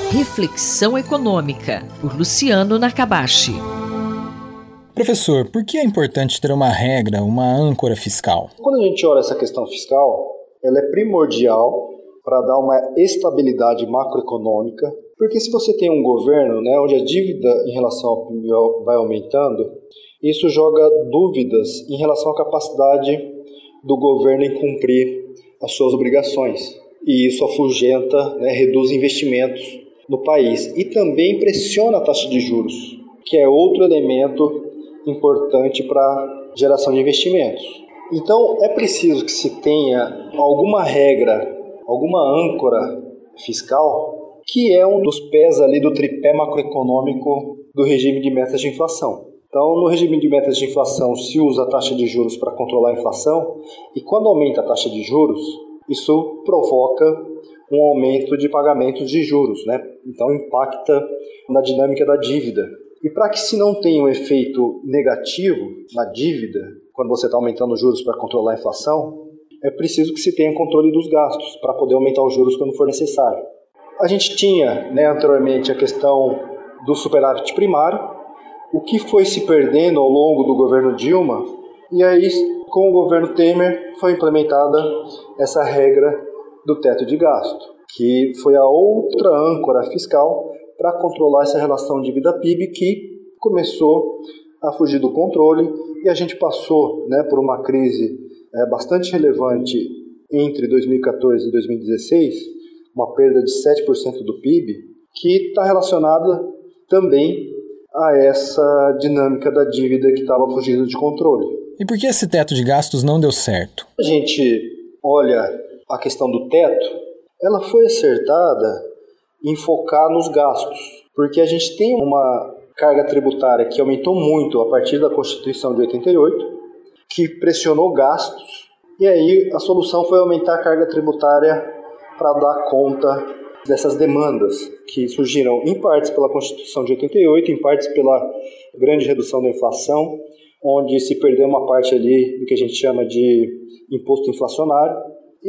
Reflexão Econômica, por Luciano Nakabashi. Professor, por que é importante ter uma regra, uma âncora fiscal? Quando a gente olha essa questão fiscal, ela é primordial para dar uma estabilidade macroeconômica, porque se você tem um governo, onde a dívida em relação ao PIB vai aumentando, isso joga dúvidas em relação à capacidade do governo em cumprir as suas obrigações. E isso afugenta, reduz investimentos no país. E também pressiona a taxa de juros, que é outro elemento importante para a geração de investimentos. Então, é preciso que se tenha alguma regra, alguma âncora fiscal, que é um dos pés ali do tripé macroeconômico do regime de metas de inflação. Então, no regime de metas de inflação, se usa a taxa de juros para controlar a inflação, e quando aumenta a taxa de juros, isso provoca um aumento de pagamentos de juros, Então, impacta na dinâmica da dívida. E para que se não tenha um efeito negativo na dívida, quando você está aumentando os juros para controlar a inflação, é preciso que se tenha controle dos gastos para poder aumentar os juros quando for necessário. A gente tinha, anteriormente, a questão do superávit primário, o que foi se perdendo ao longo do governo Dilma, e aí, com o governo Temer, foi implementada essa regra do teto de gasto, que foi a outra âncora fiscal para controlar essa relação dívida-PIB que começou a fugir do controle, e a gente passou por uma crise bastante relevante entre 2014 e 2016, uma perda de 7% do PIB, que está relacionada também a essa dinâmica da dívida que estava fugindo de controle. E por que esse teto de gastos não deu certo? A gente olha a questão do teto, ela foi acertada em focar nos gastos, porque a gente tem uma carga tributária que aumentou muito a partir da Constituição de 88, que pressionou gastos, e aí a solução foi aumentar a carga tributária para dar conta dessas demandas que surgiram em partes pela Constituição de 88, em partes pela grande redução da inflação, onde se perdeu uma parte ali do que a gente chama de imposto inflacionário,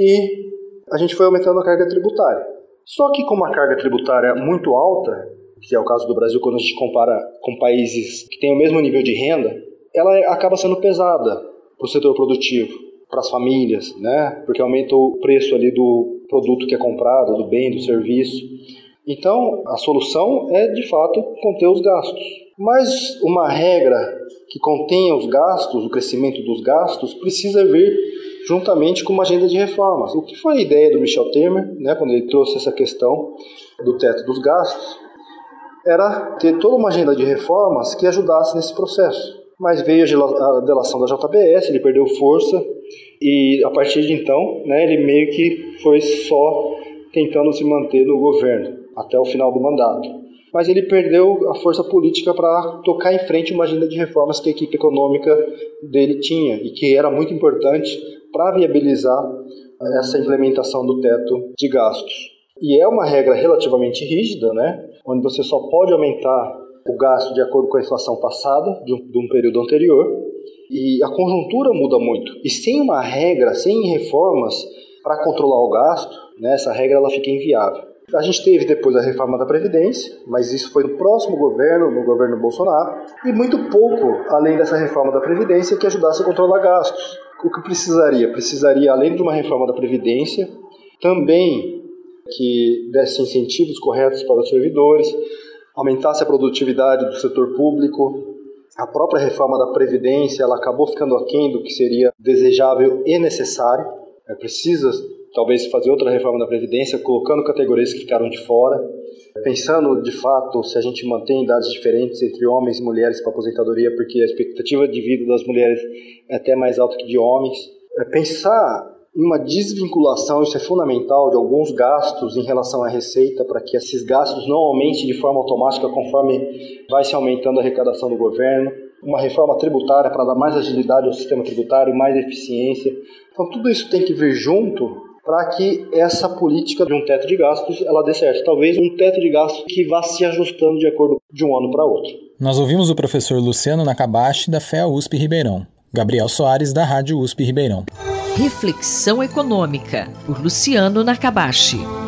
e a gente foi aumentando a carga tributária. Só que com uma carga tributária muito alta, que é o caso do Brasil quando a gente compara com países que têm o mesmo nível de renda, ela acaba sendo pesada para o setor produtivo, para as famílias, porque aumenta o preço ali do produto que é comprado, do bem, do serviço. Então, a solução é, de fato, conter os gastos. Mas uma regra que contenha os gastos, o crescimento dos gastos, precisa vir juntamente com uma agenda de reformas. O que foi a ideia do Michel Temer, quando ele trouxe essa questão do teto dos gastos, era ter toda uma agenda de reformas que ajudasse nesse processo. Mas veio a delação da JBS, ele perdeu força, e a partir de então, ele meio que foi só tentando se manter no governo até o final do mandato. Mas ele perdeu a força política para tocar em frente uma agenda de reformas que a equipe econômica dele tinha e que era muito importante para viabilizar essa implementação do teto de gastos. E é uma regra relativamente rígida, onde você só pode aumentar o gasto de acordo com a inflação passada de um período anterior, e a conjuntura muda muito. E sem uma regra, sem reformas para controlar o gasto, essa regra ela fica inviável. A gente teve depois a reforma da Previdência, mas isso foi no próximo governo, no governo Bolsonaro, e muito pouco, além dessa reforma da Previdência, que ajudasse a controlar gastos. O que precisaria? Precisaria, além de uma reforma da Previdência, também que desse incentivos corretos para os servidores, aumentasse a produtividade do setor público. A própria reforma da Previdência ela acabou ficando aquém do que seria desejável e necessário. É preciso, talvez, fazer outra reforma da Previdência, colocando categorias que ficaram de fora, pensando, de fato, se a gente mantém idades diferentes entre homens e mulheres para aposentadoria, porque a expectativa de vida das mulheres é até mais alta que de homens. Pensar em uma desvinculação, isso é fundamental, de alguns gastos em relação à receita, para que esses gastos não aumentem de forma automática conforme vai se aumentando a arrecadação do governo. Uma reforma tributária para dar mais agilidade ao sistema tributário, mais eficiência. Então tudo isso tem que vir junto para que essa política de um teto de gastos ela dê certo. Talvez um teto de gastos que vá se ajustando de acordo de um ano para outro. Nós ouvimos o professor Luciano Nakabashi, da FEA USP Ribeirão. Gabriel Soares, da Rádio USP Ribeirão. Reflexão Econômica, por Luciano Nakabashi.